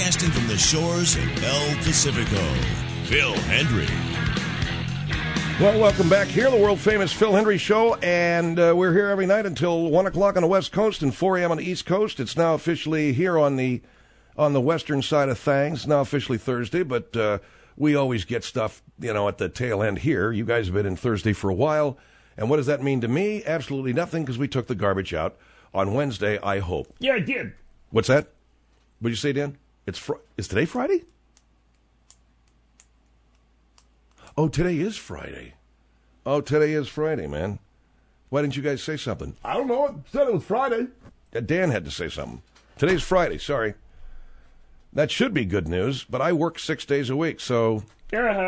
Broadcasting from the shores of El Pacifico, Phil Hendry. Well, welcome back here, the world-famous Phil Hendry Show, and we're here every night until 1 o'clock on the West Coast and 4 a.m. on the East Coast. It's now officially here on the western side of things. It's now officially Thursday, but we always get stuff, at the tail end here. You guys have been in Thursday for a while, and what does that mean to me? Absolutely nothing, because we took the garbage out on Wednesday, I hope. Yeah, I did. What's that? What'd you say, Dan? Is today Friday? Oh, today is Friday. Oh, today is Friday, man. Why didn't you guys say something? I don't know. It said it was Friday. Dan had to say something. Today's Friday, sorry. That should be good news, but I work 6 days a week, so... Shut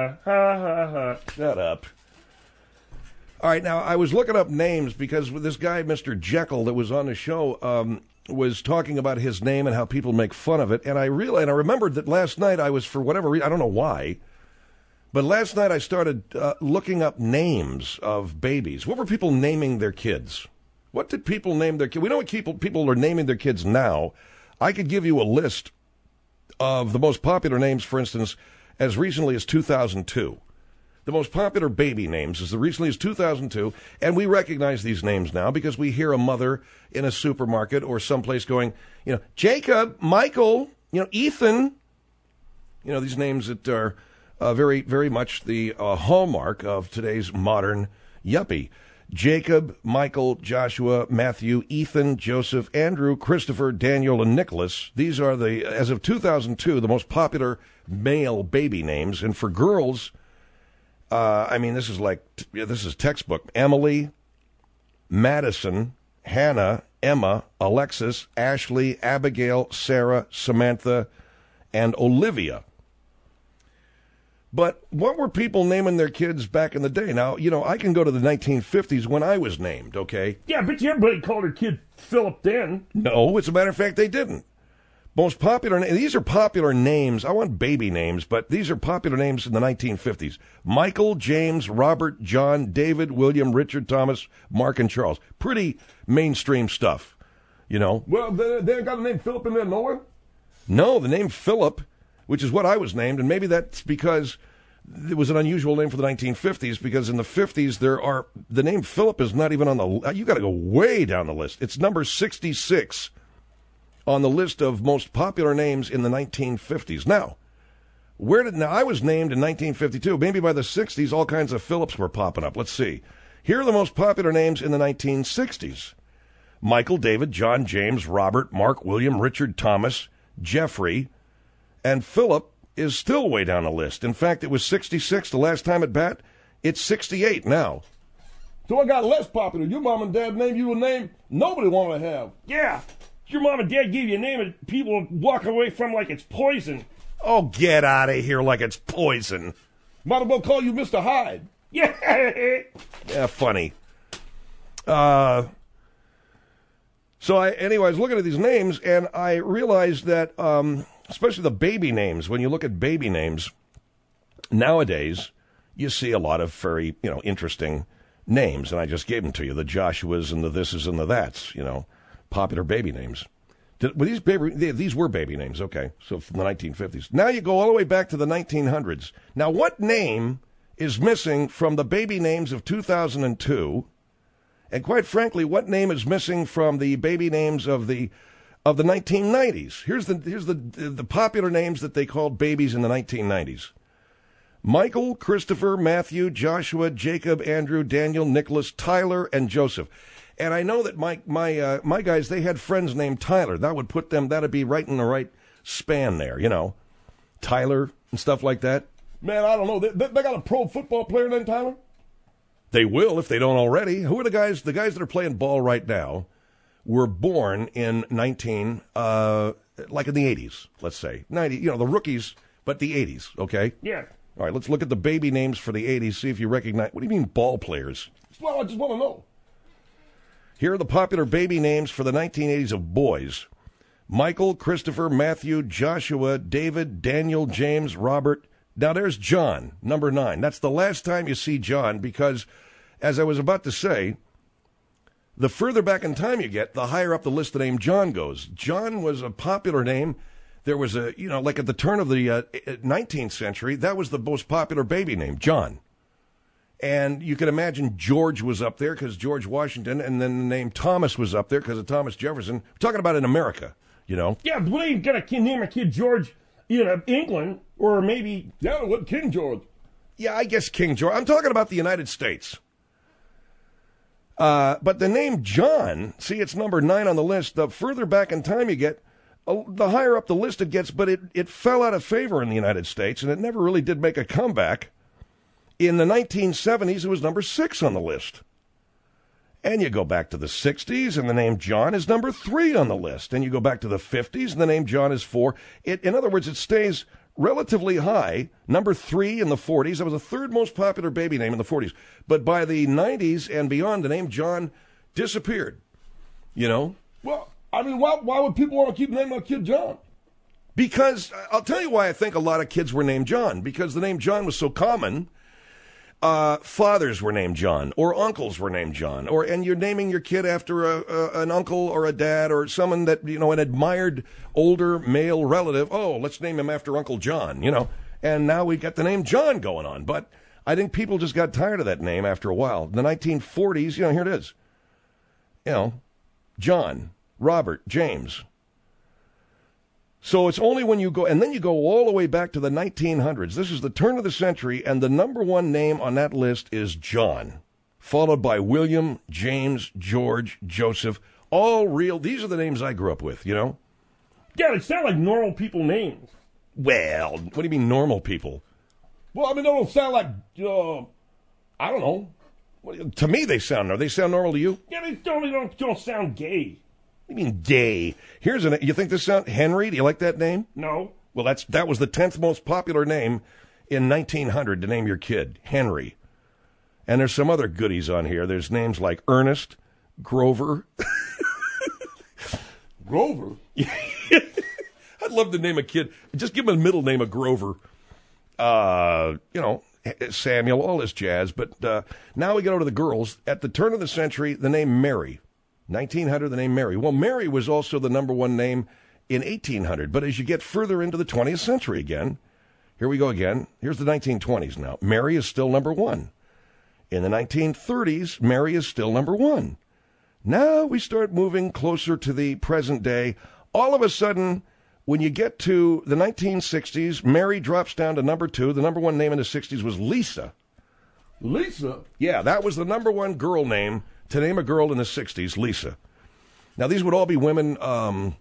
up. All right, now, I was looking up names because this guy, Mr. Jekyll, that was on the show, was talking about his name and how people make fun of it, and I remembered that last night I was, for whatever reason, I don't know why, but last night I started looking up names of babies. What were people naming their kids? What did people name their kids? We know what people are naming their kids now. I could give you a list of the most popular names, for instance, as recently as 2002. The most popular baby names as recently as 2002, and we recognize these names now because we hear a mother in a supermarket or someplace going, Jacob, Michael, Ethan. These names that are very, very much the hallmark of today's modern yuppie. Jacob, Michael, Joshua, Matthew, Ethan, Joseph, Andrew, Christopher, Daniel, and Nicholas. These are as of 2002, the most popular male baby names. And for girls, this is textbook. Emily, Madison, Hannah, Emma, Alexis, Ashley, Abigail, Sarah, Samantha, and Olivia. But what were people naming their kids back in the day? Now, I can go to the 1950s when I was named, okay? Yeah, but everybody called their kid Philip then. No, as a matter of fact, they didn't. Most popular these are popular names. I want baby names, but these are popular names in the 1950s. Michael, James, Robert, John, David, William, Richard, Thomas, Mark, and Charles. Pretty mainstream stuff, Well, they ain't got the name Philip in there nowhere? No, the name Philip, which is what I was named, and maybe that's because it was an unusual name for the 1950s, because in the 50s the name Philip is not even on the, you got to go way down the list. It's number 66 on the list of most popular names in the 1950s. Now, I was named in 1952. Maybe by the 60s, all kinds of Phillips were popping up. Let's see. Here are the most popular names in the 1960s. Michael, David, John, James, Robert, Mark, William, Richard, Thomas, Jeffrey, and Philip is still way down the list. In fact, it was 66 the last time at bat. It's 68 now. So I got less popular. Your mom and dad named you a name nobody wanted to have. Yeah. Your mom and dad gave you a name and people walk away from like it's poison. Oh, get out of here like it's poison. Might as well call you Mr. Hyde. Yeah. Yeah, funny. So I was looking at these names, and I realized that, especially the baby names, when you look at baby names, nowadays, you see a lot of very, interesting names, and I just gave them to you, the Joshuas and the thises and the that's, popular baby names. These were baby names, okay, so from the 1950s. Now you go all the way back to the 1900s. Now, what name is missing from the baby names of 2002? And quite frankly, what name is missing from the baby names of the 1990s? Here's the popular names that they called babies in the 1990s. Michael, Christopher, Matthew, Joshua, Jacob, Andrew, Daniel, Nicholas, Tyler, and Joseph. And I know that my guys, they had friends named Tyler. That'd be right in the right span there, Tyler and stuff like that. Man, I don't know. They got a pro football player named Tyler? They will if they don't already. Who are the guys? The guys that are playing ball right now were born in like in the 80s, let's say. 90, the rookies, but the 80s, okay? Yeah. All right, let's look at the baby names for the 80s, see if you recognize. What do you mean ball players? Well, I just want to know. Here are the popular baby names for the 1980s of boys. Michael, Christopher, Matthew, Joshua, David, Daniel, James, Robert. Now there's John, number 9. That's the last time you see John because, as I was about to say, the further back in time you get, the higher up the list the name John goes. John was a popular name there was like at the turn of the 19th century, that was the most popular baby name, John. And you can imagine George was up there because George Washington, and then the name Thomas was up there because of Thomas Jefferson. We're talking about in America, Yeah, but they ain't gonna name a kid George in England, or maybe, what, King George. Yeah, I guess King George. I'm talking about the United States. But the name John, see, it's number 9 on the list. The further back in time you get, the higher up the list it gets, but it fell out of favor in the United States, and it never really did make a comeback. In the 1970s, it was number 6 on the list. And you go back to the 60s, and the name John is number 3 on the list. And you go back to the 50s, and the name John is 4. In other words, it stays relatively high, number 3 in the 40s. That was the third most popular baby name in the 40s. But by the 90s and beyond, the name John disappeared. Well, I mean, why would people want to keep naming a kid John? Because, I'll tell you why I think a lot of kids were named John. Because the name John was so common. Fathers were named John, or uncles were named John, and you're naming your kid after an uncle or a dad or someone that, an admired older male relative. Oh, let's name him after Uncle John, and now we got the name John going on. But I think people just got tired of that name after a while. In the 1940s, here it is. John, Robert, James. So it's only when you go, and then you go all the way back to the 1900s. This is the turn of the century, and the number 1 name on that list is John, followed by William, James, George, Joseph, all real. These are the names I grew up with, Yeah, they sound like normal people names. Well, what do you mean normal people? Well, I mean, they don't sound like, I don't know. To me, they sound normal to you? Yeah, they don't sound gay. What do you mean gay? You think this sound Henry? Do you like that name? No. Well, that was the 10th most popular name in 1900 to name your kid, Henry. And there's some other goodies on here. There's names like Ernest, Grover. Grover? I'd love to name a kid. Just give him a middle name of Grover. Samuel, all this jazz. But now we go to the girls. At the turn of the century, the name Mary. 1900, the name Mary. Well, Mary was also the number 1 name in 1800. But as you get further into the 20th century again, here we go again. Here's the 1920s now. Mary is still number 1. In the 1930s, Mary is still number 1. Now we start moving closer to the present day. All of a sudden, when you get to the 1960s, Mary drops down to number 2. The number 1 name in the 60s was Lisa. Lisa? Yeah, that was the number 1 girl name to name a girl in the 60s, Lisa. Now, these would all be women, I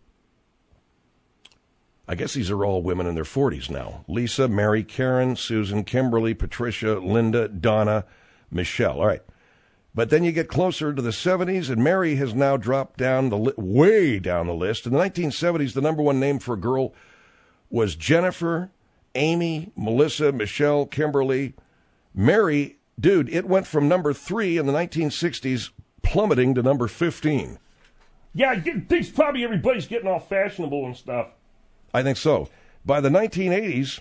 guess these are all women in their 40s now. Lisa, Mary, Karen, Susan, Kimberly, Patricia, Linda, Donna, Michelle. All right. But then you get closer to the 70s, and Mary has now dropped down way down the list. In the 1970s, the number 1 name for a girl was Jennifer, Amy, Melissa, Michelle, Kimberly. Mary, dude, it went from number 3 in the 1960s plummeting to number 15. Yeah, I think probably everybody's getting all fashionable and stuff. I think so. By the 1980s,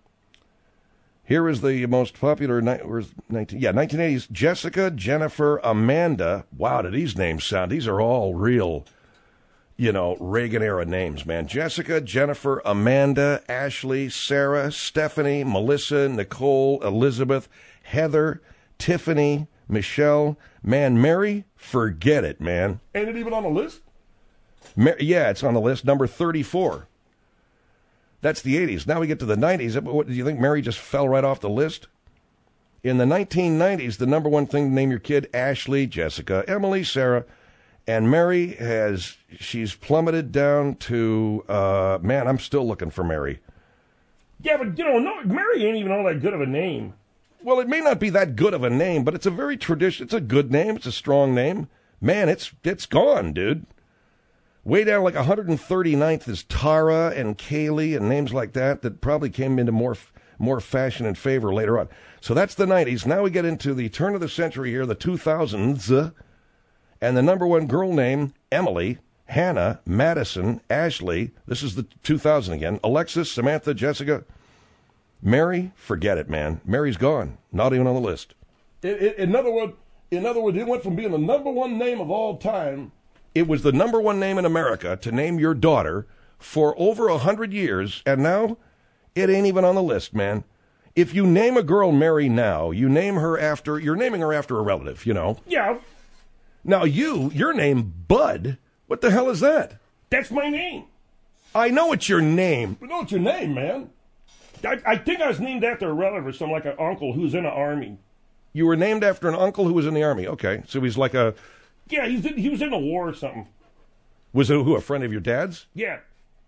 here is the most popular, 1980s, Jessica, Jennifer, Amanda. Wow, do these names sound? These are all real, Reagan-era names, man. Jessica, Jennifer, Amanda, Ashley, Sarah, Stephanie, Melissa, Nicole, Elizabeth, Heather, Tiffany, Michelle. Man, Mary, forget it, man. Ain't it even on the list? Yeah, it's on the list, number 34. That's the 80s. Now we get to the 90s. What, do you think Mary just fell right off the list? In the 1990s, the number 1 thing to name your kid, Ashley, Jessica, Emily, Sarah, and Mary she's plummeted down to, man, I'm still looking for Mary. Yeah, but, no, Mary ain't even all that good of a name. Well, it may not be that good of a name, but it's a very it's a good name. It's a strong name. Man, it's gone, dude. Way down like 139th is Tara and Kaylee and names like that probably came into more fashion and favor later on. So that's the 90s. Now we get into the turn of the century here, the 2000s, and the number 1 girl name, Emily, Hannah, Madison, Ashley. This is the 2000 again. Alexis, Samantha, Jessica. Mary, forget it, man. Mary's gone. Not even on the list. In other words, it went from being the number 1 name of all time. It was the number 1 name in America to name your daughter for over 100 years, and now it ain't even on the list, man. If you name a girl Mary now, you're naming her after a relative, you know. Yeah. Now your name, Bud, what the hell is that? That's my name. I know it's your name. I know it's your name, man. I think I was named after a relative or something, like an uncle who's in the Army. You were named after an uncle who was in the Army. Okay, so he's like a... Yeah, he was in the war or something. Was it who, a friend of your dad's? Yeah.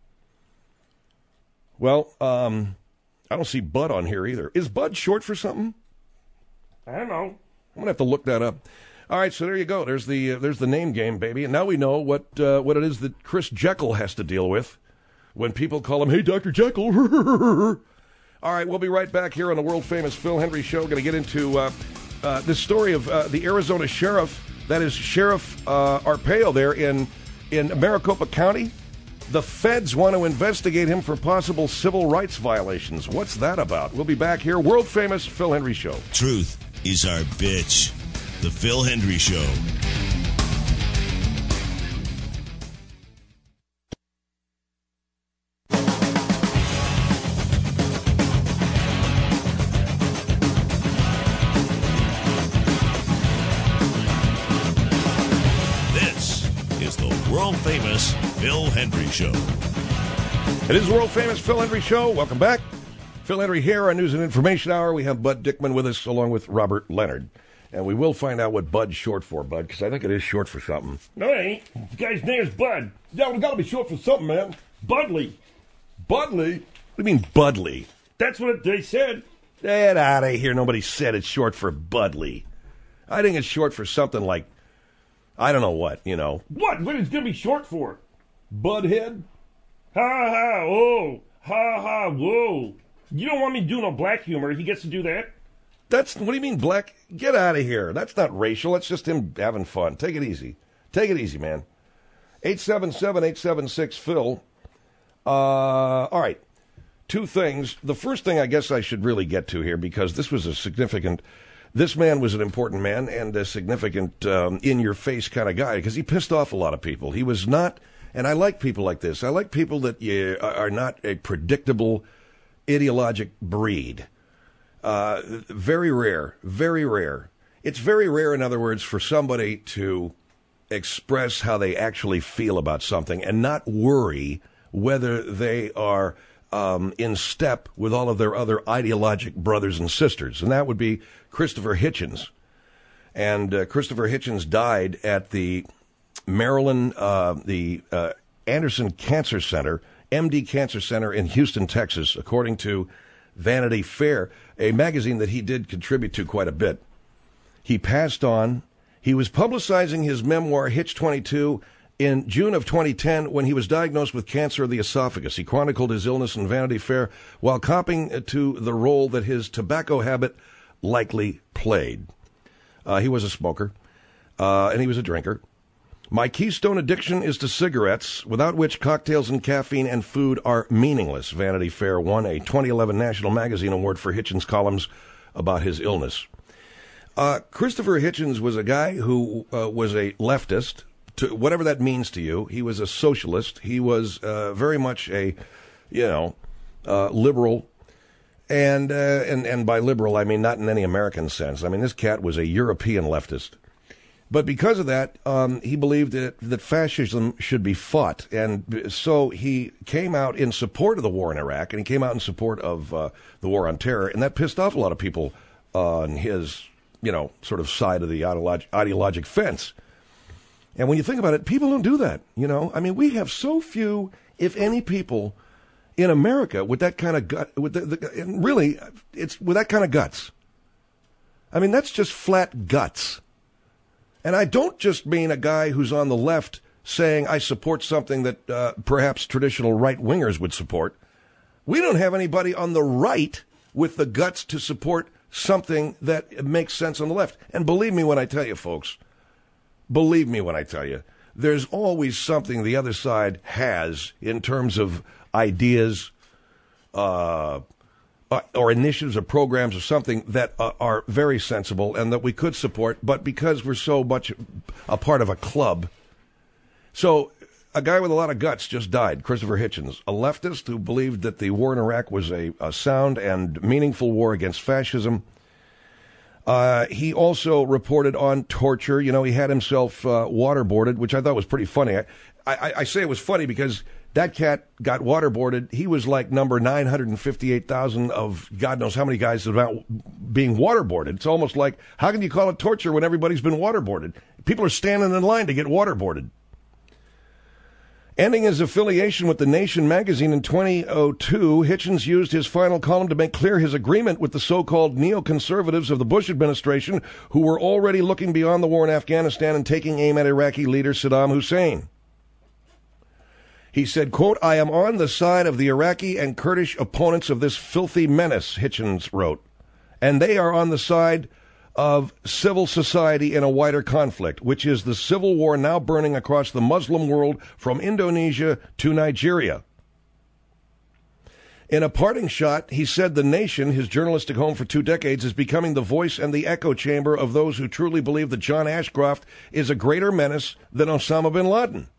Well, I don't see Bud on here either. Is Bud short for something? I don't know. I'm going to have to look that up. All right, so there you go. There's the name game, baby. And now we know what it is that Chris Jekyll has to deal with when people call him, hey, Dr. Jekyll. All right, we'll be right back here on the world-famous Phil Hendrie Show. Going to get into this story of the Arizona sheriff, that is Sheriff Arpaio there in Maricopa County. The feds want to investigate him for possible civil rights violations. What's that about? We'll be back here. World-famous Phil Hendrie Show. Truth is our bitch. The Phil Hendrie Show. This is the world-famous Phil Hendrie Show. It is the world-famous Phil Hendrie Show. Welcome back. Phil Hendrie here on News and Information Hour. We have Bud Dickman with us along with Robert Leonard. And we will find out what Bud's short for, Bud, because I think it is short for something. No, it ain't. The guy's name is Bud. Yeah, we got to be short for something, man. Budley. Budley? What do you mean, Budley? That's what they said. Get out of here. Nobody said it's short for Budley. I think it's short for something like, I don't know what, you know. What? What is it going to be short for? Budhead? Ha ha, oh. Ha ha, whoa. You don't want me to do no black humor. He gets to do that. What do you mean, black? Get out of here. That's not racial. That's just him having fun. Take it easy. Take it easy, man. 877-876-PHIL. All right. Two things. The first thing I guess I should really get to here, because this was this man was an important man and a significant in-your-face kind of guy, because he pissed off a lot of people. He was not, and I like people like this. I like people that are not a predictable ideologic breed. Very rare, very rare. It's very rare, in other words, for somebody to express how they actually feel about something and not worry whether they are in step with all of their other ideologic brothers and sisters. And that would be Christopher Hitchens. And Christopher Hitchens died at the Maryland, Anderson Cancer Center, MD Cancer Center in Houston, Texas, according to Vanity Fair, a magazine that he did contribute to quite a bit. He passed on. He was publicizing his memoir, Hitch 22, in June of 2010 when he was diagnosed with cancer of the esophagus. He chronicled his illness in Vanity Fair while copying to the role that his tobacco habit likely played. He was a smoker, and he was a drinker. My keystone addiction is to cigarettes, without which cocktails and caffeine and food are meaningless. Vanity Fair won a 2011 National Magazine Award for Hitchens' columns about his illness. Christopher Hitchens was a guy who was a leftist, to whatever that means to you. He was a socialist. He was very much a, liberal. And by liberal, I mean not in any American sense. I mean, this cat was a European leftist. But because of that, he believed that fascism should be fought. And so he came out in support of the war in Iraq, and he came out in support of the war on terror. And that pissed off a lot of people on his, sort of side of the ideologic fence. And when you think about it, people don't do that, I mean, we have so few, if any, people in America with that kind of gut, and really, it's with that kind of guts. I mean, that's just flat guts. And I don't just mean a guy who's on the left saying, I support something that perhaps traditional right-wingers would support. We don't have anybody on the right with the guts to support something that makes sense on the left. And believe me when I tell you, folks, there's always something the other side has in terms of ideas, or initiatives or programs or something that are very sensible and that we could support, but because we're so much a part of a club. So a guy with a lot of guts just died, Christopher Hitchens, a leftist who believed that the war in Iraq was a sound and meaningful war against fascism. He also reported on torture. You know, he had himself waterboarded, which I thought was pretty funny. I say it was funny because that cat got waterboarded. He was like number 958,000 of God knows how many guys about being waterboarded. It's almost like, how can you call it torture when everybody's been waterboarded? People are standing in line to get waterboarded. Ending his affiliation with The Nation magazine in 2002, Hitchens used his final column to make clear his agreement with the so-called neoconservatives of the Bush administration, who were already looking beyond the war in Afghanistan and taking aim at Iraqi leader Saddam Hussein. He said, quote, "I am on the side of the Iraqi and Kurdish opponents of this filthy menace," Hitchens wrote, "and they are on the side of civil society in a wider conflict, which is the civil war now burning across the Muslim world from Indonesia to Nigeria." In a parting shot, he said The Nation, his journalistic home for 2 decades, is becoming the voice and the echo chamber of those who truly believe that John Ashcroft is a greater menace than Osama bin Laden.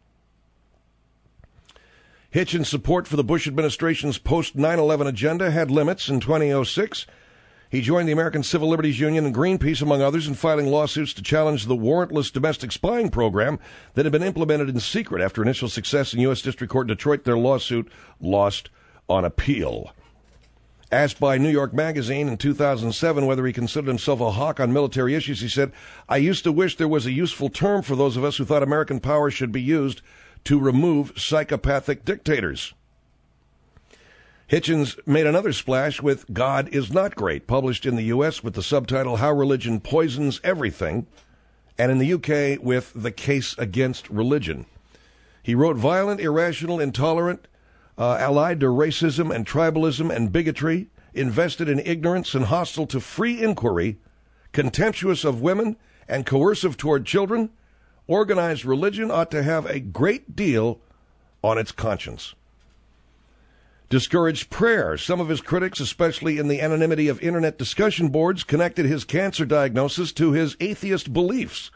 Hitchens' support for the Bush administration's post-9/11 agenda had limits. In 2006, he joined the American Civil Liberties Union and Greenpeace, among others, in filing lawsuits to challenge the warrantless domestic spying program that had been implemented in secret. After initial success in U.S. District Court in Detroit, their lawsuit lost on appeal. Asked by New York Magazine in 2007 whether he considered himself a hawk on military issues, he said, "I used to wish there was a useful term for those of us who thought American power should be used to remove psychopathic dictators." Hitchens made another splash with God Is Not Great, published in the U.S. with the subtitle How Religion Poisons Everything, and in the U.K. with The Case Against Religion. He wrote, "Violent, irrational, intolerant, allied to racism and tribalism and bigotry, invested in ignorance and hostile to free inquiry, contemptuous of women and coercive toward children, organized religion ought to have a great deal on its conscience." Discouraged prayer. Some of his critics, especially in the anonymity of internet discussion boards, connected his cancer diagnosis to his atheist beliefs.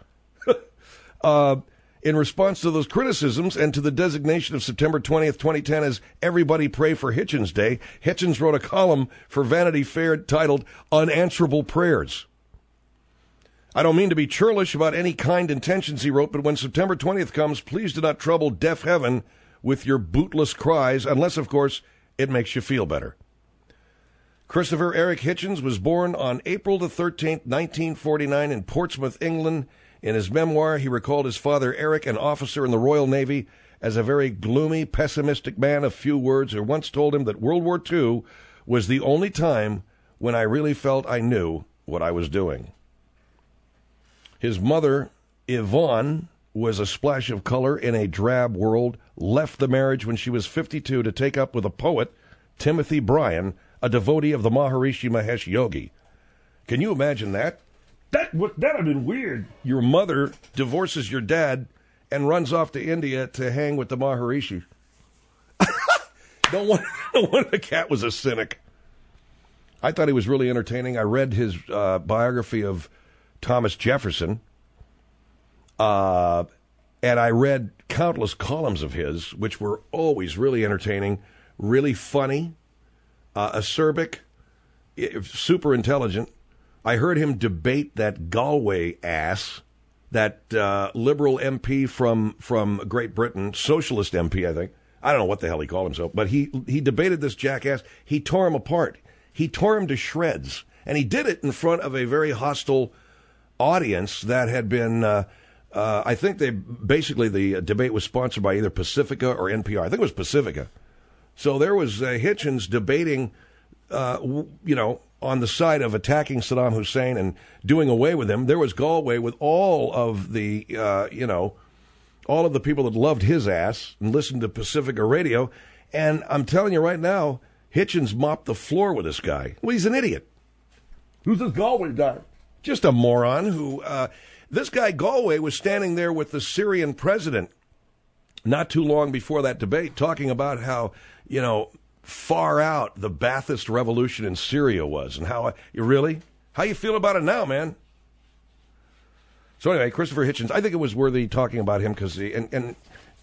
In response to those criticisms and to the designation of September 20th, 2010 as Everybody Pray for Hitchens Day, Hitchens wrote a column for Vanity Fair titled Unanswerable Prayers. "I don't mean to be churlish about any kind intentions," he wrote, "but when September 20th comes, please do not trouble deaf heaven with your bootless cries, unless, of course, it makes you feel better." Christopher Eric Hitchens was born on April the 13th, 1949 in Portsmouth, England. In his memoir, he recalled his father, Eric, an officer in the Royal Navy, as a very gloomy, pessimistic man of few words, who once told him that World War II was the only time when I really felt I knew what I was doing. His mother, Yvonne, was a splash of color in a drab world, left the marriage when she was 52 to take up with a poet, Timothy Bryan, a devotee of the Maharishi Mahesh Yogi. Can you imagine that? That would have been weird. Your mother divorces your dad and runs off to India to hang with the Maharishi. No wonder the cat was a cynic. I thought he was really entertaining. I read his biography of Thomas Jefferson, and I read countless columns of his, which were always really entertaining, really funny, acerbic, super intelligent. I heard him debate that Galway ass, that liberal MP from Great Britain, socialist MP, I think. I don't know what the hell he called himself, but he debated this jackass. He tore him apart. He tore him to shreds, and he did it in front of a very hostile audience that had been, I think the debate was sponsored by either Pacifica or NPR. I think it was Pacifica. So there was Hitchens debating, on the side of attacking Saddam Hussein and doing away with him. There was Galway with all of the, all of the people that loved his ass and listened to Pacifica Radio. And I'm telling you right now, Hitchens mopped the floor with this guy. Well, he's an idiot. Who's this Galway guy? Just a moron who, this guy Galway was standing there with the Syrian president not too long before that debate, talking about how, far out the Ba'athist revolution in Syria was, and how you feel about it now, man? So anyway, Christopher Hitchens, I think it was worthy talking about him because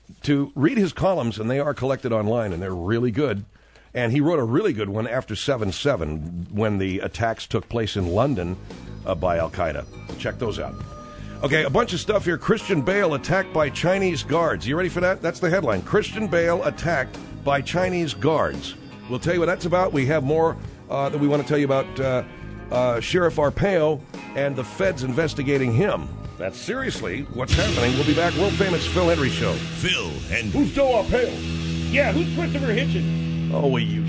to read his columns, and they are collected online, and they're really good. And he wrote a really good one after 7/7 when the attacks took place in London by Al-Qaeda. Check those out. Okay, a bunch of stuff here. Christian Bale attacked by Chinese guards. You ready for that? That's the headline. Christian Bale attacked by Chinese guards. We'll tell you what that's about. We have more that we want to tell you about Sheriff Arpaio and the feds investigating him. That's seriously what's happening. We'll be back. World famous Phil Hendry Show. Phil Hendry. Who's Joe Arpaio? Yeah, who's Christopher Hitchens? Oh, we use.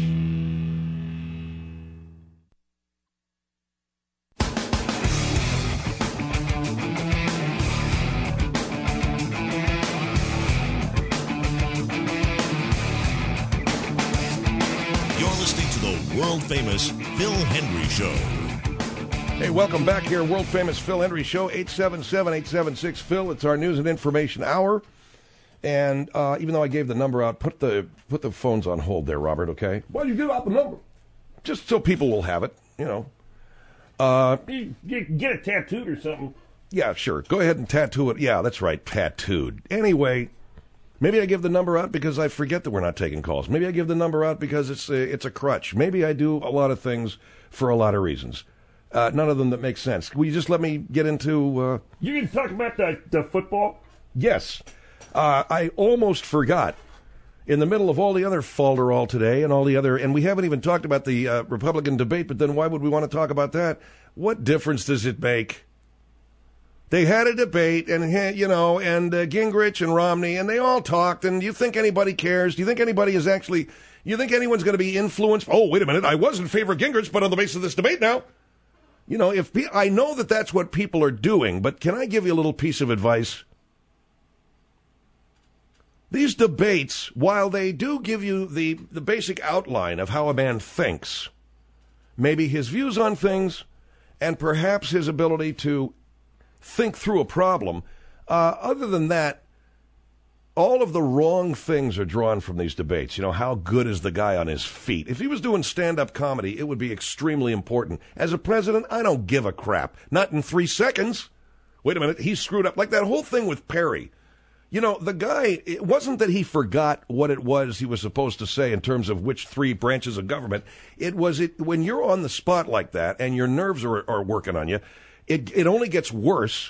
You're listening to the world famous Phil Hendry Show. Hey, welcome back here, world famous Phil Hendry Show, 877-876-PHIL. It's our news and information hour. And even though I gave the number out, put the phones on hold there, Robert, okay? Why do you give out the number? Just so people will have it, you know. Get it tattooed or something. Yeah, sure. Go ahead and tattoo it. Yeah, that's right, tattooed. Anyway, maybe I give the number out because I forget that we're not taking calls. Maybe I give the number out because it's a crutch. Maybe I do a lot of things for a lot of reasons. None of them that make sense. Will you just let me get into... You can talk about the football? Yes. I almost forgot. In the middle of all the other falderall today and all the other... And we haven't even talked about the Republican debate, but then why would we want to talk about that? What difference does it make? They had a debate, and, you know, and Gingrich and Romney, and they all talked, and you think anybody cares? Do you think anybody is actually... You think anyone's going to be influenced? Oh, wait a minute, I was in favor of Gingrich, but on the basis of this debate now... You know, I know that that's what people are doing, but can I give you a little piece of advice? These debates, while they do give you the basic outline of how a man thinks, maybe his views on things, and perhaps his ability to think through a problem, other than that, all of the wrong things are drawn from these debates. You know, how good is the guy on his feet? If he was doing stand-up comedy, it would be extremely important. As a president, I don't give a crap. Not in 3 seconds. Wait a minute, he screwed up. Like that whole thing with Perry. You know, the guy, it wasn't that he forgot what it was he was supposed to say in terms of which 3 branches of government. When you're on the spot like that and your nerves are working on you, it only gets worse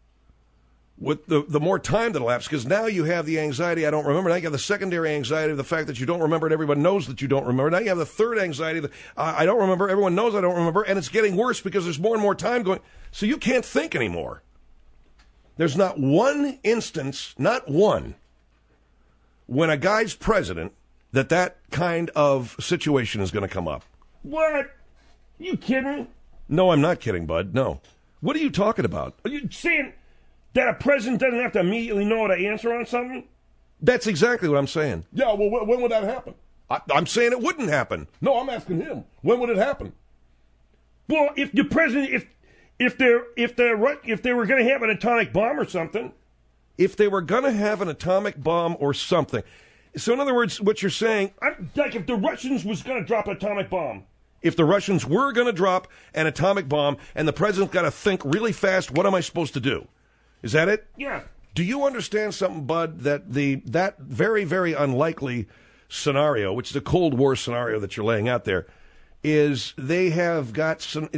with the more time that elapses, because now you have the anxiety, I don't remember. Now you have the secondary anxiety of the fact that you don't remember and everyone knows that you don't remember. Now you have the third anxiety that I don't remember, everyone knows I don't remember, and it's getting worse because there's more and more time going. So you can't think anymore. There's not one instance, not one, when a guy's president that kind of situation is going to come up. What? You kidding? No, I'm not kidding, bud. No. What are you talking about? Are you saying that a president doesn't have to immediately know how to answer on something? That's exactly what I'm saying. Yeah, well, when would that happen? I'm saying it wouldn't happen. No, I'm asking him. When would it happen? Well, if the president, if they were going to have an atomic bomb or something. If they were going to have an atomic bomb or something. So in other words, what you're saying... like if the Russians was going to drop an atomic bomb. If the Russians were going to drop an atomic bomb and the president's got to think really fast, what am I supposed to do? Is that it? Yeah. Do you understand something, Bud, that that very, very unlikely scenario, which is the Cold War scenario that you're laying out there, is they have got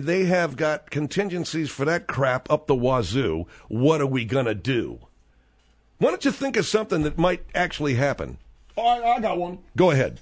contingencies for that crap up the wazoo. What are we going to do? Why don't you think of something that might actually happen? Oh, I got one. Go ahead.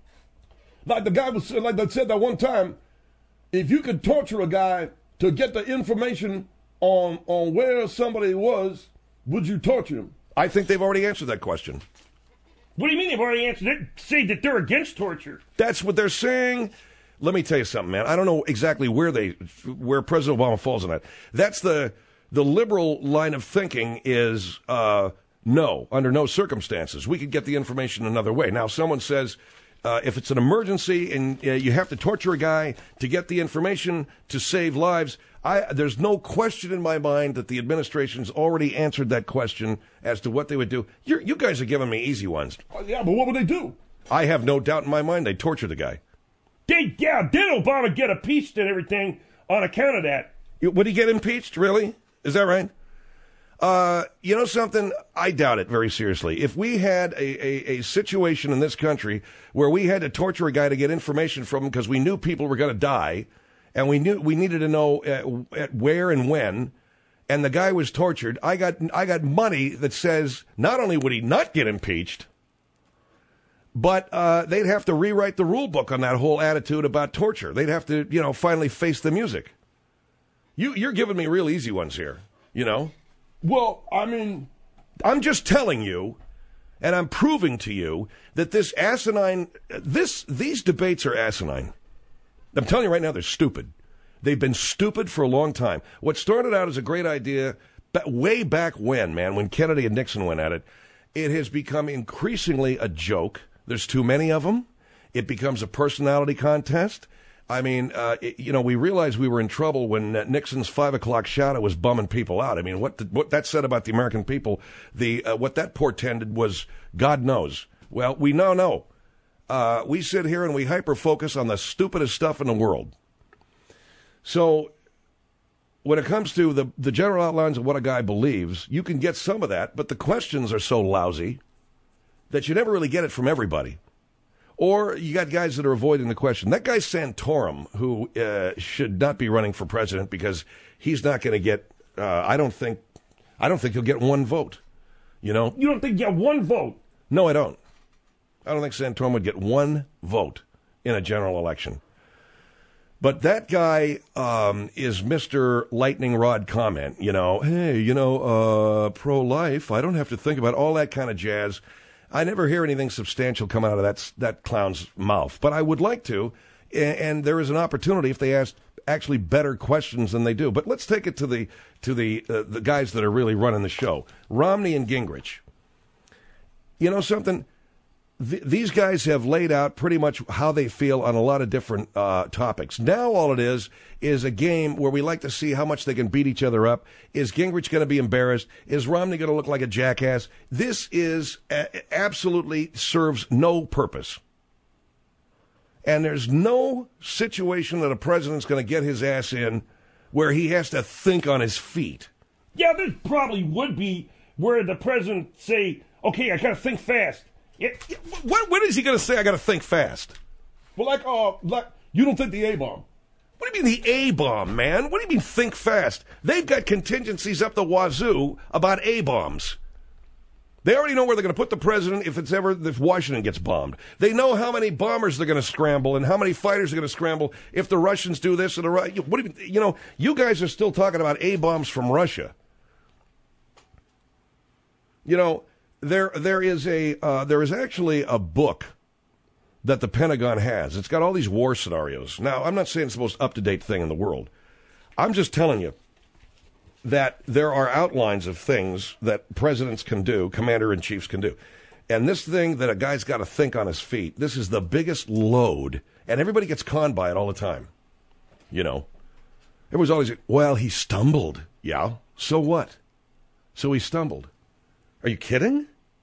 Like the guy was like that said that one time, if you could torture a guy to get the information on where somebody was, would you torture him? I think they've already answered that question. What do you mean they've already answered it? Say that they're against torture. That's what they're saying. Let me tell you something, man. I don't know exactly where President Obama falls on that. That's the liberal line of thinking is no, under no circumstances. We could get the information another way. Now, someone says if it's an emergency and you have to torture a guy to get the information to save lives, there's no question in my mind that the administration's already answered that question as to what they would do. You guys are giving me easy ones. Yeah, but what would they do? I have no doubt in my mind they'd torture the guy. Did Obama get impeached and everything on account of that? Would he get impeached, really? Is that right? You know something? I doubt it very seriously. If we had a situation in this country where we had to torture a guy to get information from him because we knew people were going to die, and we needed to know at where and when, and the guy was tortured, I got money that says not only would he not get impeached, but they'd have to rewrite the rule book on that whole attitude about torture. They'd have to, finally face the music. You're giving me real easy ones here, Well, I mean, I'm just telling you, and I'm proving to you that these debates are asinine. I'm telling you right now, they're stupid. They've been stupid for a long time. What started out as a great idea way back when Kennedy and Nixon went at it, it has become increasingly a joke. There's too many of them. It becomes a personality contest. I mean, we realized we were in trouble when Nixon's 5 o'clock shadow was bumming people out. I mean, what that said about the American people, what that portended was God knows. Well, we now know. We sit here and we hyper-focus on the stupidest stuff in the world. So when it comes to the general outlines of what a guy believes, you can get some of that, but the questions are so lousy that you never really get it from everybody. Or you got guys that are avoiding the question. That guy Santorum, who should not be running for president because he's not going to get. I don't think he'll get one vote. You don't think you get one vote? No, I don't. I don't think Santorum would get one vote in a general election. But that guy is Mr. Lightning Rod Comment. Hey, pro-life. I don't have to think about all that kind of jazz. I never hear anything substantial come out of that clown's mouth, but I would like to, and there is an opportunity if they ask actually better questions than they do. But let's take it to the guys that are really running the show, Romney and Gingrich. You know something? These guys have laid out pretty much how they feel on a lot of different topics. Now all it is a game where we like to see how much they can beat each other up. Is Gingrich going to be embarrassed? Is Romney going to look like a jackass? This is absolutely serves no purpose. And there's no situation that a president's going to get his ass in where he has to think on his feet. Yeah, there probably would be where the president say, okay, I got to think fast. What is he going to say? I got to think fast. Well, like you don't think the A-bomb? What do you mean the A-bomb, man? What do you mean think fast? They've got contingencies up the wazoo about A-bombs. They already know where they're going to put the president if Washington gets bombed. They know how many bombers they're going to scramble and how many fighters are going to scramble if the Russians do this or the right. What do you guys are still talking about A-bombs from Russia. There is actually a book that the Pentagon has. It's got all these war scenarios. Now, I'm not saying it's the most up-to-date thing in the world. I'm just telling you that there are outlines of things that presidents can do, commander-in-chiefs can do. And this thing that a guy's got to think on his feet, this is the biggest load, and everybody gets conned by it all the time. Everyone's always, well, he stumbled. Yeah, so what? So he stumbled. Are you kidding?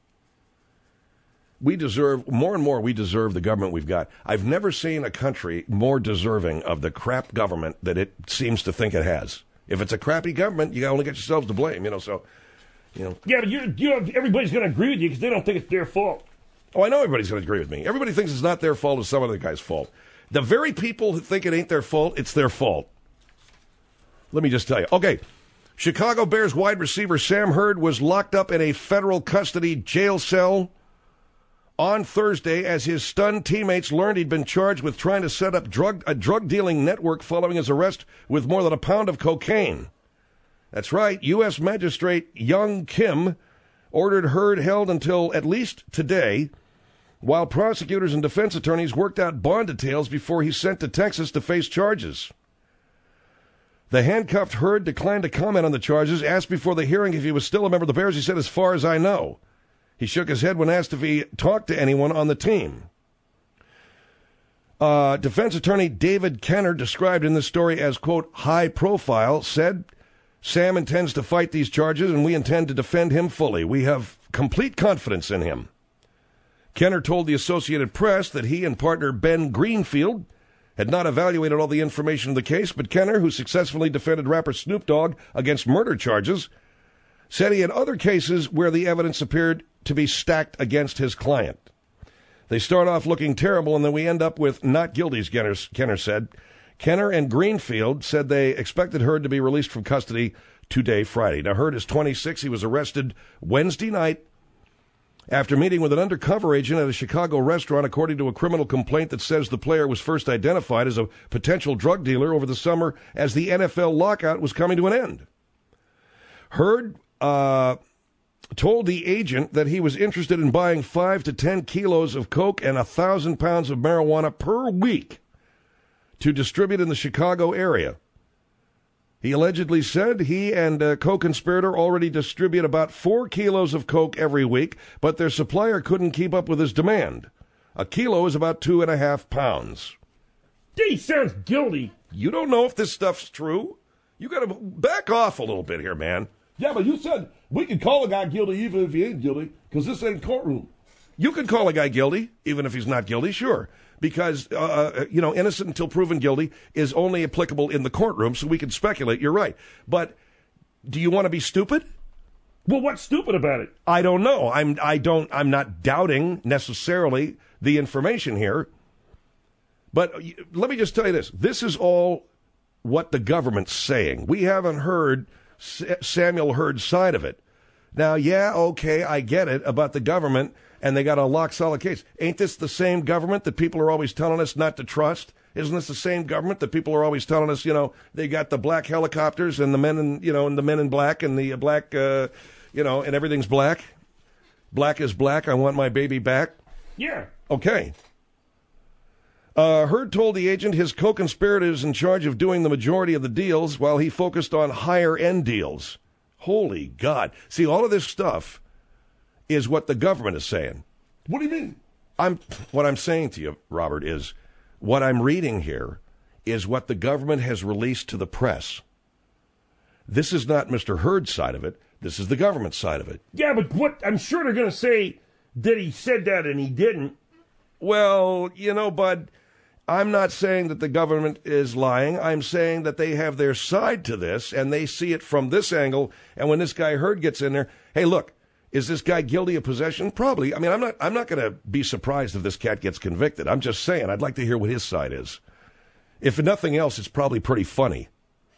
We deserve the government we've got. I've never seen a country more deserving of the crap government that it seems to think it has. If it's a crappy government, you only get yourselves to blame, Yeah, but everybody's going to agree with you because they don't think it's their fault. Oh, I know everybody's going to agree with me. Everybody thinks it's not their fault, it's some other guy's fault. The very people who think it ain't their fault, it's their fault. Let me just tell you. Okay. Chicago Bears wide receiver Sam Hurd was locked up in a federal custody jail cell on Thursday as his stunned teammates learned he'd been charged with trying to set up a drug-dealing network following his arrest with more than a pound of cocaine. That's right, U.S. Magistrate Young Kim ordered Hurd held until at least today, while prosecutors and defense attorneys worked out bond details before he's sent to Texas to face charges. The handcuffed Hurd declined to comment on the charges, asked before the hearing if he was still a member of the Bears. He said, as far as I know. He shook his head when asked if he talked to anyone on the team. Defense attorney David Kenner, described in this story as, quote, high profile, said, Sam intends to fight these charges and we intend to defend him fully. We have complete confidence in him. Kenner told the Associated Press that he and partner Ben Greenfield had not evaluated all the information in the case, but Kenner, who successfully defended rapper Snoop Dogg against murder charges, said he had other cases where the evidence appeared to be stacked against his client. They start off looking terrible, and then we end up with not guilties, Kenner said. Kenner and Greenfield said they expected Hurd to be released from custody today, Friday. Now, Hurd is 26. He was arrested Wednesday night after meeting with an undercover agent at a Chicago restaurant, according to a criminal complaint that says the player was first identified as a potential drug dealer over the summer as the NFL lockout was coming to an end. Hurd told the agent that he was interested in buying 5 to 10 kilos of coke and 1,000 pounds of marijuana per week to distribute in the Chicago area. He allegedly said he and a co-conspirator already distribute about 4 kilos of coke every week, but their supplier couldn't keep up with his demand. A kilo is about 2.5 pounds. He sounds guilty. You don't know if this stuff's true? You got to back off a little bit here, man. Yeah, but you said we can call a guy guilty even if he ain't guilty, because this ain't courtroom. You could call a guy guilty, even if he's not guilty, sure. Because, innocent until proven guilty is only applicable in the courtroom, so we can speculate. You're right. But do you want to be stupid? Well, what's stupid about it? I don't know. I'm not doubting necessarily the information here. But let me just tell you this. This is all what the government's saying. We haven't heard Samuel Hurd's side of it. Now, yeah, okay, I get it about the government, and they got a lock-solid case. Ain't this the same government that people are always telling us not to trust? Isn't this the same government that people are always telling us, they got the black helicopters and the men in, and the men in black and the black, and everything's black? Black is black. I want my baby back. Yeah. Okay. Hurd told the agent his co-conspirator is in charge of doing the majority of the deals while he focused on higher-end deals. Holy God. See, all of this stuff is what the government is saying. What do you mean? What I'm saying to you, Robert, is what I'm reading here is what the government has released to the press. This is not Mr. Hurd's side of it. This is the government's side of it. Yeah, but what? I'm sure they're going to say that he said that and he didn't. Well, Bud, I'm not saying that the government is lying. I'm saying that they have their side to this, and they see it from this angle. And when this guy Hurd gets in there, hey, look, is this guy guilty of possession? Probably. I mean, I'm not going to be surprised if this cat gets convicted. I'm just saying, I'd like to hear what his side is. If nothing else, it's probably pretty funny.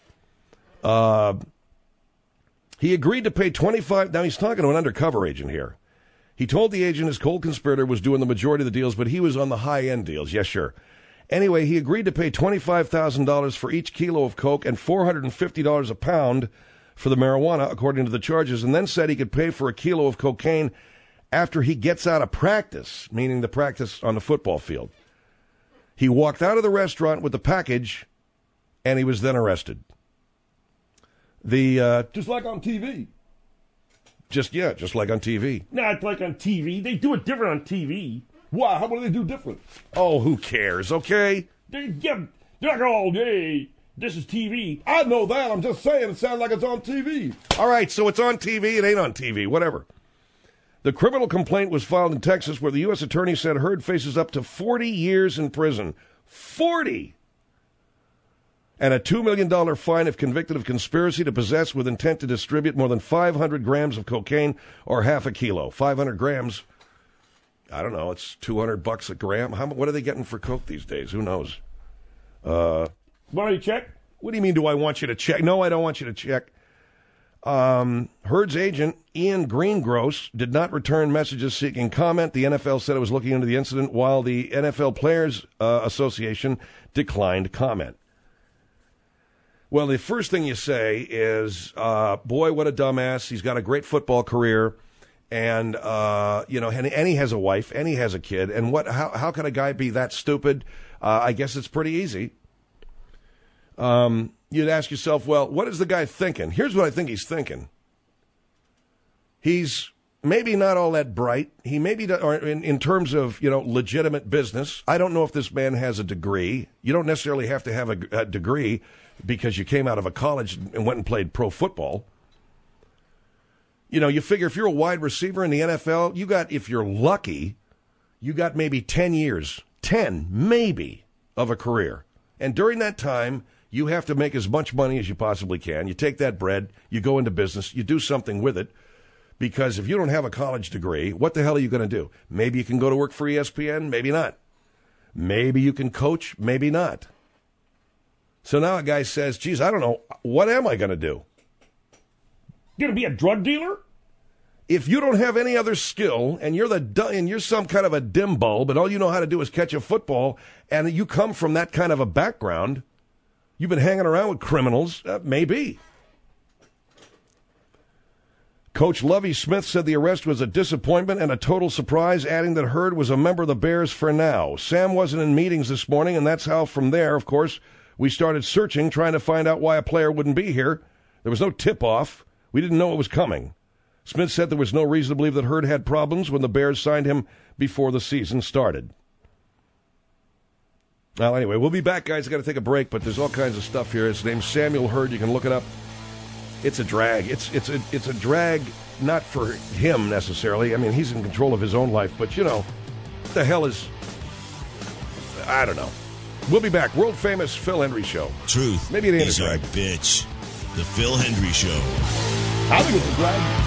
He agreed to pay $25. Now, he's talking to an undercover agent here. He told the agent his co-conspirator was doing the majority of the deals, but he was on the high-end deals. Yes, sure. Anyway, he agreed to pay $25,000 for each kilo of coke and $450 a pound for the marijuana, according to the charges, and then said he could pay for a kilo of cocaine after he gets out of practice, meaning the practice on the football field. He walked out of the restaurant with the package, and he was then arrested. Just like on TV. Just like on TV. Not like on TV. They do it different on TV. Why? What do they do different? Oh, who cares, okay? They're like, oh, hey, this is TV. I know that. I'm just saying it sounds like it's on TV. All right, so it's on TV. It ain't on TV. Whatever. The criminal complaint was filed in Texas where the U.S. attorney said Hurd faces up to 40 years in prison. 40! And a $2 million fine if convicted of conspiracy to possess with intent to distribute more than 500 grams of cocaine or half a kilo. 500 grams, I don't know, it's $200 a gram. What are they getting for coke these days? Who knows? Want to check? What do you mean, do I want you to check? No, I don't want you to check. Hurd's agent, Ian Greengross, did not return messages seeking comment. The NFL said it was looking into the incident, while the NFL Players Association declined comment. Well, the first thing you say is, boy, what a dumbass. He's got a great football career, and, and he has a wife, and he has a kid. And how can a guy be that stupid? I guess it's pretty easy. You'd ask yourself, well, what is the guy thinking? Here's what I think he's thinking. He's maybe not all that bright. He maybe, or in terms of, legitimate business. I don't know if this man has a degree. You don't necessarily have to have a degree because you came out of a college and went and played pro football. You figure if you're a wide receiver in the NFL, if you're lucky, you got maybe 10 years, 10 maybe, of a career. And during that time, You have to make as much money as you possibly can. You take that bread, you go into business, you do something with it. Because if you don't have a college degree, what the hell are you going to do? Maybe you can go to work for ESPN, maybe not. Maybe you can coach, maybe not. So now a guy says, geez, I don't know, what am I going to do? You're going to be a drug dealer? If you don't have any other skill and you're some kind of a dim bulb and all you know how to do is catch a football and you come from that kind of a background, you've been hanging around with criminals, maybe. Coach Lovie Smith said the arrest was a disappointment and a total surprise, adding that Hurd was a member of the Bears for now. Sam wasn't in meetings this morning, and that's how from there, of course, we started searching, trying to find out why a player wouldn't be here. There was no tip-off. We didn't know it was coming. Smith said there was no reason to believe that Hurd had problems when the Bears signed him before the season started. Well, anyway, we'll be back, guys. I've got to take a break, but there's all kinds of stuff here. His name's Samuel Hurd. You can look it up. It's a drag. It's a drag, not for him necessarily. I mean, he's in control of his own life, but you know, what the hell is? I don't know. We'll be back. World famous Phil Hendrie Show. Truth. Maybe it ain't is a our drag. bitch. The Phil Hendrie Show. I think it's a drag.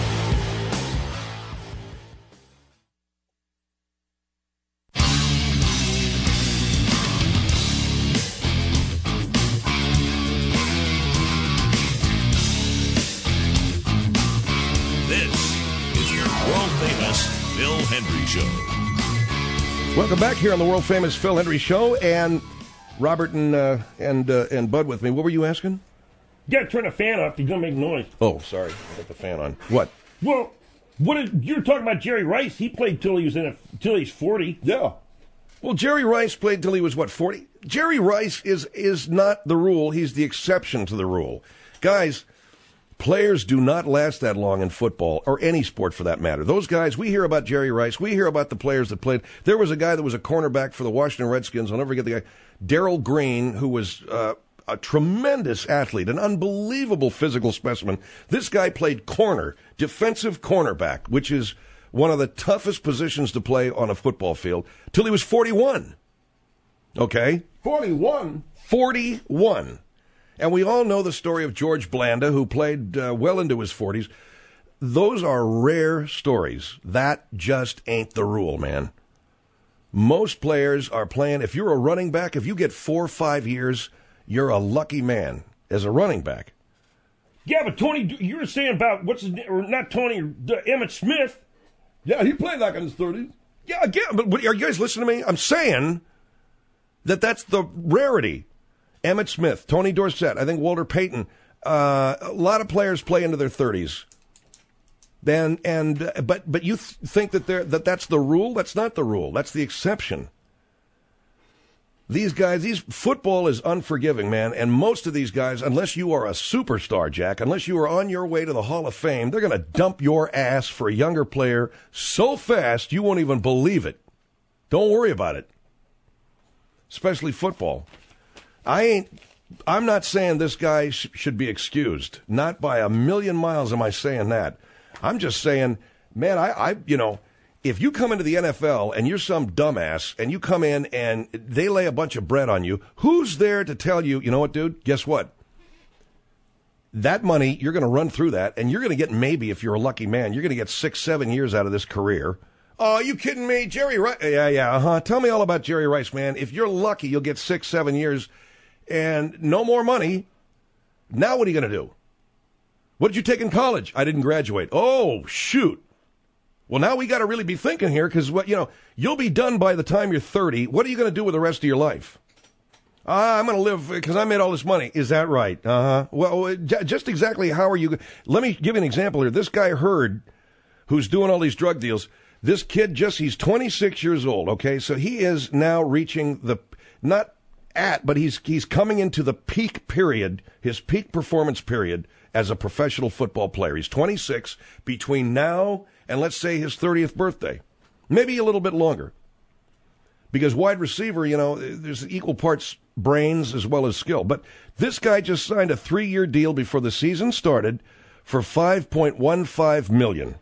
Phil Hendrie Show. Welcome back here on the world famous Phil Hendrie Show, and Robert and Bud with me. What were you asking? You got to turn the fan off. You're going to make noise. Oh, sorry, I got the fan on. What? Well, you were talking about Jerry Rice. He played till he's 40. Yeah. Well, Jerry Rice played till he was, 40? Jerry Rice is not the rule. He's the exception to the rule. Guys, players do not last that long in football, or any sport for that matter. Those guys, we hear about Jerry Rice. We hear about the players that played. There was a guy that was a cornerback for the Washington Redskins. I'll never forget the guy, Darryl Green, who was a tremendous athlete, an unbelievable physical specimen. This guy played corner, defensive cornerback, which is one of the toughest positions to play on a football field, till he was 41. Okay? 41? 41. And we all know the story of George Blanda, who played well into his 40s. Those are rare stories. That just ain't the rule, man. Most players are playing, if you're a running back, if you get 4 or 5 years, you're a lucky man as a running back. Yeah, but Tony, you were saying about, what's his name, or not Tony, Emmitt Smith. Yeah, he played like in his 30s. Yeah, again, but are you guys listening to me? I'm saying that's the rarity. Emmitt Smith, Tony Dorsett, I think Walter Payton. A lot of players play into their 30s. But you think that that's the rule? That's not the rule. That's the exception. These guys, football is unforgiving, man. And most of these guys, unless you are a superstar, Jack, unless you are on your way to the Hall of Fame, they're going to dump your ass for a younger player so fast you won't even believe it. Don't worry about it. Especially football. I'm not saying this guy should be excused. Not by a million miles am I saying that. I'm just saying, man, if you come into the NFL and you're some dumbass and you come in and they lay a bunch of bread on you, who's there to tell you, you know what, dude, guess what? That money, you're going to run through that, and you're going to get, maybe if you're a lucky man, you're going to get 6-7 years out of this career. Oh, you kidding me? Jerry Rice? Yeah. Tell me all about Jerry Rice, man. If you're lucky, you'll get 6-7 years and no more money. Now what are you going to do? What did you take in college? I didn't graduate. Oh, shoot. Well, now we got to really be thinking here, because you'll be done by the time you're 30. What are you going to do with the rest of your life? I'm going to live because I made all this money. Is that right? Well, just exactly how are you? Let me give you an example here. This guy Hurd, who's doing all these drug deals, this kid he's 26 years old, okay? So he is now reaching but he's coming into the peak period, his peak performance period as a professional football player. He's 26 between now and let's say his 30th birthday. Maybe a little bit longer. Because wide receiver, there's equal parts brains as well as skill. But this guy just signed a 3-year deal before the season started for $5.15 million.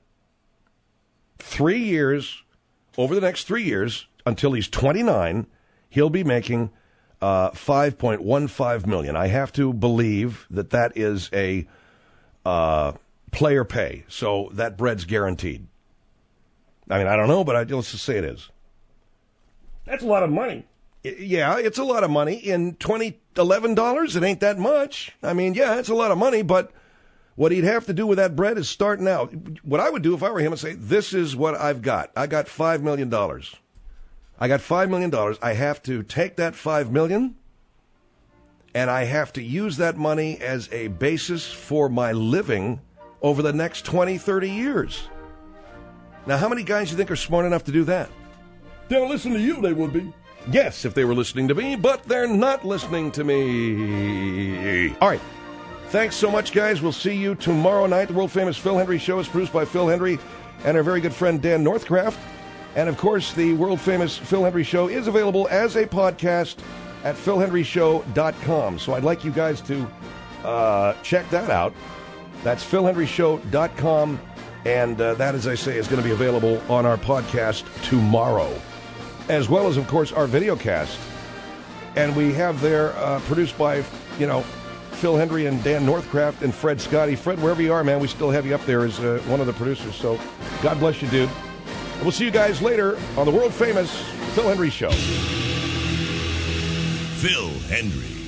3 years, over the next 3 years, until he's 29, he'll be making $5.15 million. I have to believe that that is a player pay, so that bread's guaranteed. I mean, I don't know, but let's just say it is. That's a lot of money. Yeah, it's a lot of money. In $11, it ain't that much. I mean, yeah, it's a lot of money, but what he'd have to do with that bread is start now. What I would do if I were him and say, this is what I've got. I got $5 million. I got $5 million. I have to take that $5 million, and I have to use that money as a basis for my living over the next 20, 30 years. Now, how many guys do you think are smart enough to do that? They'll listen to you, they would be. Yes, if they were listening to me, but they're not listening to me. All right. Thanks so much, guys. We'll see you tomorrow night. The world-famous Phil Hendrie Show is produced by Phil Hendrie and our very good friend Dan Northcraft. And, of course, the world-famous Phil Hendrie Show is available as a podcast at philhendrieshow.com. So I'd like you guys to check that out. That's philhendrieshow.com. And that, as I say, is going to be available on our podcast tomorrow, as well as, of course, our videocast. And we have there, produced by, Phil Hendrie and Dan Northcraft and Fred Scotty. Fred, wherever you are, man, we still have you up there as one of the producers. So God bless you, dude. And we'll see you guys later on the world-famous Phil Hendrie Show. Phil Hendrie.